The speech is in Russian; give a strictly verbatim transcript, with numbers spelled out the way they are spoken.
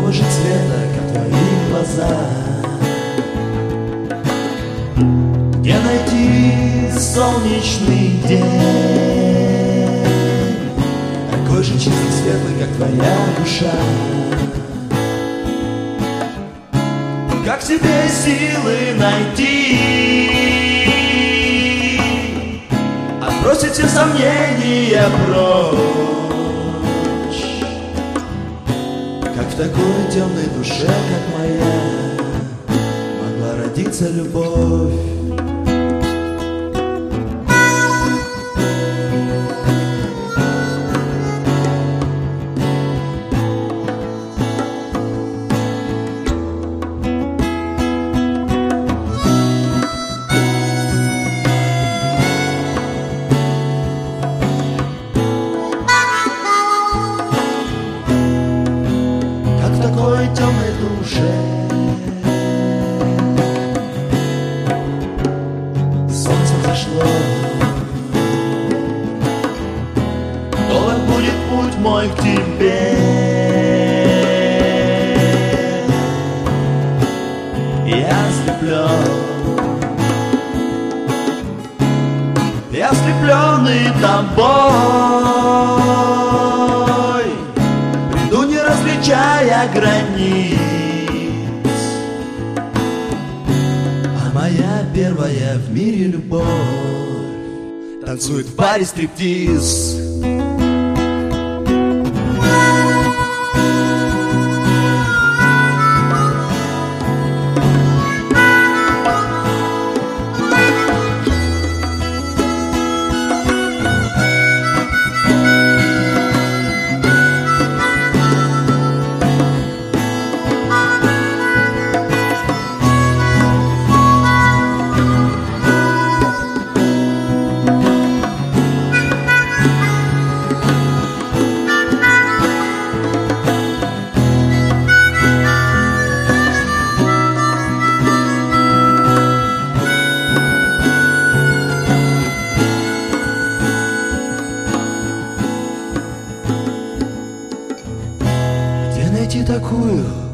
такого же цвета, как твои глаза. Где найти солнечный день, такой же чистый, светлый, как твоя душа? Как тебе силы найти, отбросить все сомнения прочь? Как в такой темной душе, как моя, могла родиться любовь? Темной душе солнце зашло, долг будет путь мой к тебе. Я слеплен, я слепленный тобой, приду, не различая границ. А моя первая в мире любовь танцует в баре стриптиз. Найти такую